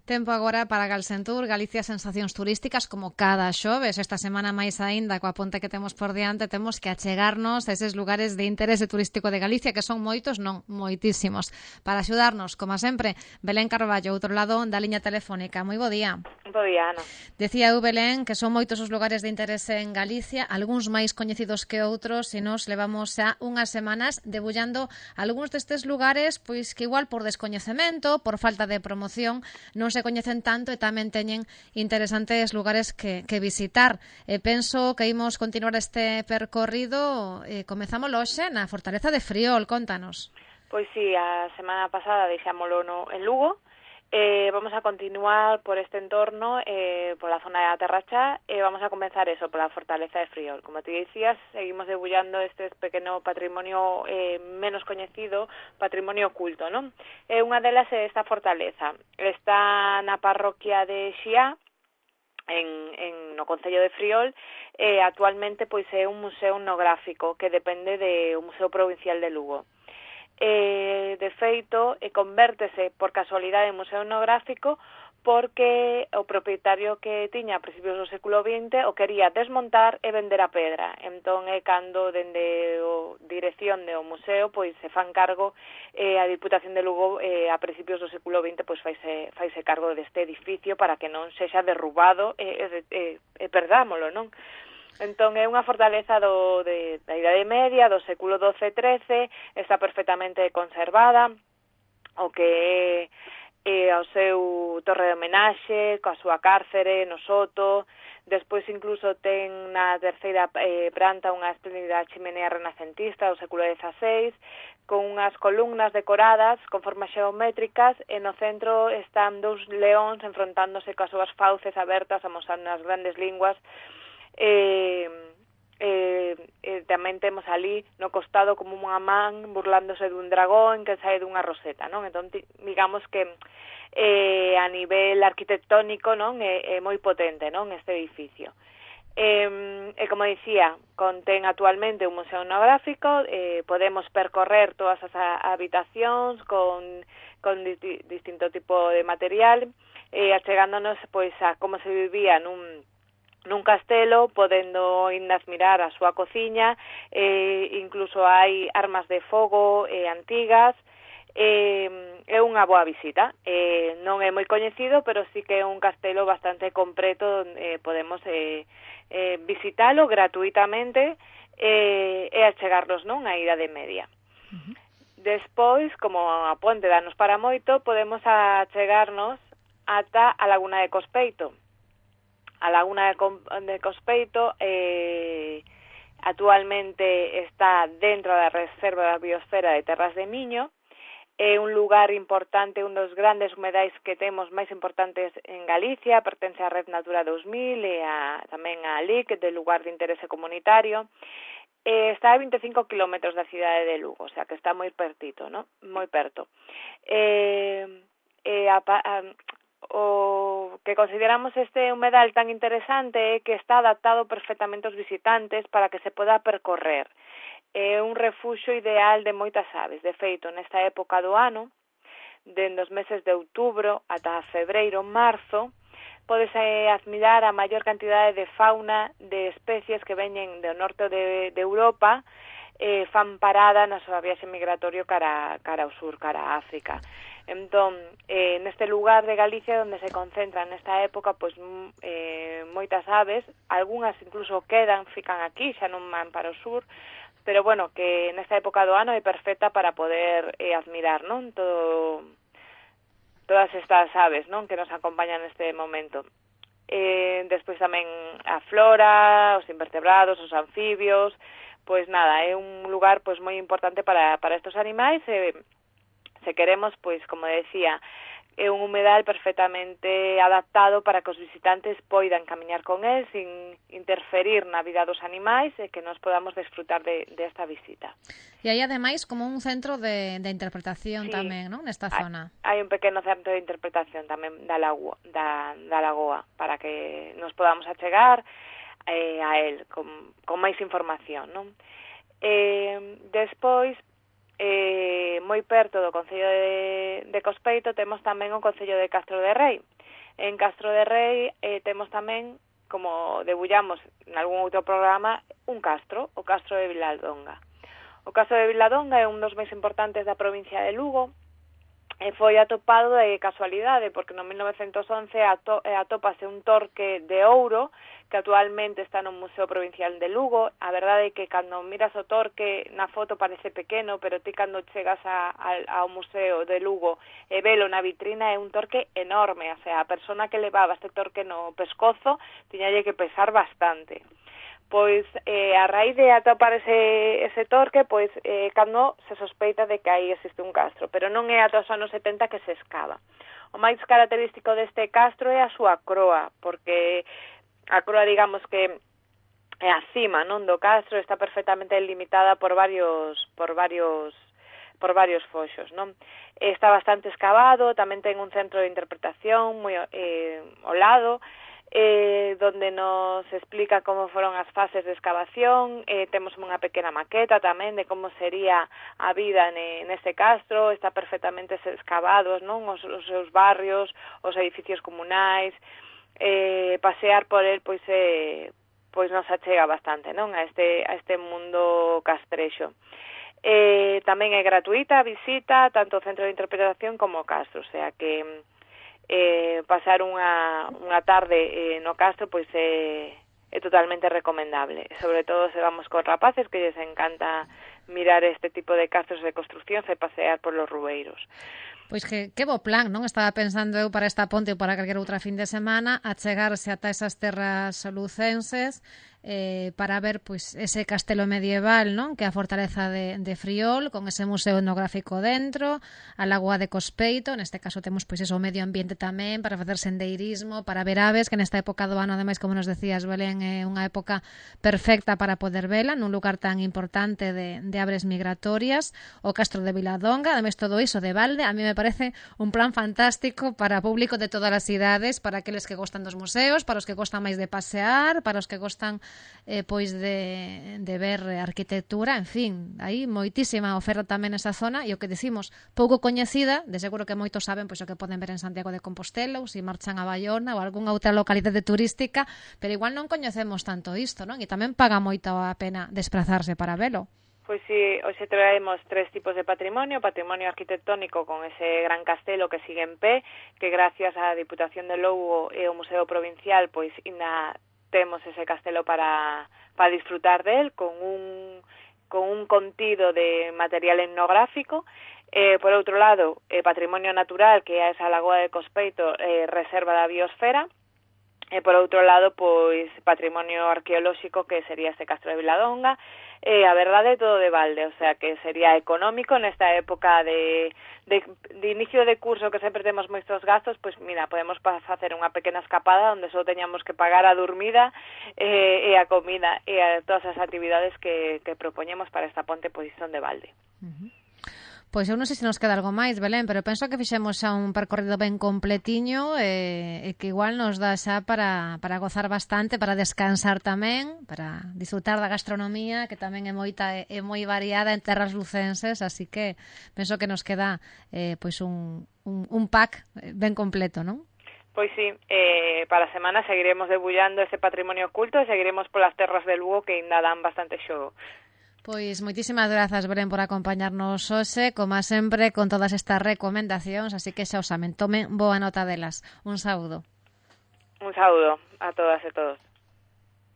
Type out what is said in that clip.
Tempo agora para Galsentur, Galicia Sensacións Turísticas, como cada xoves. Esta semana máis aínda, coa ponte que temos por diante, temos que achegarnos a eses lugares de interese turístico de Galicia, que son moitos, non, moitísimos. Para axudarnos, como sempre, Belén Carballo, outro lado da liña telefónica. Moi bo día. Bo día, Ana. Decía eu, Belén, que son moitos os lugares de interese en Galicia, algúns máis coñecidos que outros, e nos levamos xa unhas semanas debullando algúns destes lugares, pois que igual por descoñecemento, por falta de promoción, non se coñecen tanto e tamén teñen interesantes lugares que visitar. Penso que imos continuar este percorrido. Comezamos hoxe na Fortaleza de Friol, contanos. Pois sí, a semana pasada deixámolo en Lugo. Vamos a continuar por este entorno, por la zona de Aterrachá, e vamos a comenzar eso, por la Fortaleza de Friol. Como te decías, seguimos debullando este pequeno patrimonio menos coñecido, patrimonio oculto, non? Unha delas é esta fortaleza. Está na parroquia de Xiá, no Concello de Friol, actualmente pois é un museo etnográfico que depende do Museo Provincial de Lugo. De feito, convértese por casualidade en museo etnográfico porque o propietario que tiña a principios do século XX o quería desmontar e vender a pedra. Entón, cando dende a dirección do museo pois se fan cargo, a Diputación de Lugo a principios do século XX pois faise cargo deste edificio para que non sexa derrubado e perdámolo, non? Entón, é unha fortaleza da Idade Media, do século XII-XIII, está perfectamente conservada, o que é ao seu torre de homenaxe, coa súa cárcere, no soto. Despois incluso ten na terceira planta unha espléndida chimenea renacentista do século XVI, con unhas columnas decoradas con formas xeométricas, e no centro están dous leóns enfrontándose coas súas fauces abertas, amosando as grandes linguas. Tamén temos ali no costado como unha man burlándose dun dragón que sae dunha roseta, non? Entón, digamos que a nivel arquitectónico, non, é moi potente, non, este edificio. E como dicía, contén actualmente un museo etnográfico, podemos percorrer todas as habitacións con distinto tipo de material, achegándonos pois a como se vivía nun castelo, podendo ir admirar a súa cociña, incluso hai armas de fogo antigas. É unha boa visita. Non é moi coñecido, pero sí que é un castelo bastante completo onde podemos visitalo gratuitamente e achegarnos, non, a Idade Media. Despois, como a ponte danos para moito, podemos achegarnos ata a Laguna de Cospeito. A Laguna de Cospeito actualmente está dentro da Reserva da Biosfera de Terras de Miño. É un lugar importante, un dos grandes humedais que temos máis importantes en Galicia, pertence á Red Natura 2000 e tamén á LIC, de lugar de interese comunitario. Está a 25 kilómetros da cidade de Lugo, o sea que está moi pertito, ¿no? Moi perto. O que consideramos este humedal tan interesante é que está adaptado perfectamente aos visitantes para que se poda percorrer. É un refuxio ideal de moitas aves. De feito, nesta época do ano, dende os meses de outubro ata febreiro, marzo, podese admirar a maior cantidade de fauna de especies que veñen do norte de Europa, fan parada na súa viaxe migratorio cara ao sur, cara a África. Entón, neste lugar de Galicia onde se concentran nesta época pois moitas aves, algunhas incluso fican aquí, xa non van para o sur, pero bueno, que nesta época do ano é perfecta para poder admirar, non, todas estas aves, non, que nos acompañan neste momento. Despois tamén a flora, os invertebrados, os anfibios, pois nada, é un lugar pois moi importante para estos animais. Se queremos, pois, como decía, é un humedal perfectamente adaptado para que os visitantes poidan camiñar con él sin interferir na vida dos animais e que nos podamos desfrutar desta visita. E hai, ademais, como un centro de interpretación, sí, tamén, non, nesta zona? Hai un pequeno centro de interpretación tamén da lagoa, para que nos podamos achegar a él con máis información, non? Despois, moi perto do Concello de Cospeito temos tamén o Concello de Castro de Rei, En Castro de Rei temos tamén, como debullamos en algún outro programa, un castro, o Castro de Viladonga. O Castro de Viladonga é un dos máis importantes da provincia de Lugo, e foi atopado de casualidade, porque no 1911 atópase un torque de ouro que actualmente está no Museo Provincial de Lugo. A verdade é que cando miras o torque na foto parece pequeno, pero ti cando chegas ao Museo de Lugo e velo na vitrina é un torque enorme, o sea, a persona que levaba este torque no pescozo tiñalle que pesar bastante. Pois a raíz de atopar ese torque, pois cando se sospeita de que aí existe un castro, pero non é ata os anos 70 que se escava. O máis característico deste castro é a súa croa, porque a croa, digamos que é a cima, non, do castro, está perfectamente delimitada por varios foxos, non? Está bastante escavado, tamén ten un centro de interpretación moi ao lado, donde nos explica como foron as fases de excavación. Temos unha pequena maqueta tamén de como sería a vida neste castro. Está perfectamente excavados, non, os seus barrios, os edificios comunais. Pasear por el pois nos achega bastante, non, a este mundo castrexo. Tamén é gratuita a visita tanto o centro de interpretación como o castro, o sea que pasar unha tarde no castro pois é totalmente recomendable, sobre todo se vamos con rapaces que lles encanta mirar este tipo de castros de construcción e pasear por los rubeiros. Pois que bo plan, non? Estaba pensando eu para esta ponte ou para calquera outra fin de semana a chegarse ata esas terras lucenses para ver pois ese castelo medieval, non? Que é a fortaleza de Friol, con ese museo etnográfico dentro, a lagoa de Cospeito, neste caso temos pois eso, o medio ambiente tamén, para facer sendeirismo, para ver aves, que nesta época do ano, ademais, como nos decías, Belén, é unha época perfecta para poder vela, nun lugar tan importante de aves migratorias, o Castro de Viladonga, ademais todo iso de balde, a mí me parece un plan fantástico para público de todas as idades, para aqueles que gostan dos museos, para os que gostan máis de pasear, para os que gostan pois de ver arquitectura, en fin, hai moitísima oferta tamén nesa zona, e o que decimos, pouco coñecida, de seguro que moitos saben pois o que poden ver en Santiago de Compostela, ou se marchan a Baiona ou algunha outra localidade turística, pero igual non coñecemos tanto isto, non? E tamén paga moita a pena desplazarse para velo. Pois si, hoxe traemos 3 tipos de patrimonio arquitectónico con ese gran castelo que sigue en pé, que gracias á Diputación de Lugo e ao Museo Provincial, pois ainda temos ese castelo para disfrutar del con un contido de material etnográfico. Por outro lado, patrimonio natural, que é esa lagoa de Cospeito, reserva da biosfera. E por outro lado, pois patrimonio arqueolóxico, que sería este Castro de Viladonga. A verdade, todo de balde, o sea que sería económico nesta época de inicio de curso, que sempre temos moitos gastos, pois mira, podemos facer unha pequena escapada onde só teñamos que pagar a dormida e a comida e a todas as actividades que propoñemos para esta ponte, pois son de balde. Pois eu non sei se nos queda algo máis, Belén, pero penso que fixemos xa un percorrido ben completiño e que igual nos dá xa para gozar bastante, para descansar tamén, para disfrutar da gastronomía, que tamén é moita e moi variada en terras lucenses, así que penso que nos queda pois un pack ben completo, non? Pois sí, para a semana seguiremos debullando ese patrimonio oculto e seguiremos polas terras de Lugo que ainda dan bastante xogo. Pois moitísimas grazas, Belén, por acompañarnos hoxe, como sempre, con todas estas recomendacións, así que xa os saben, tomen boa nota delas. Un saúdo. Un saúdo a todas e todos.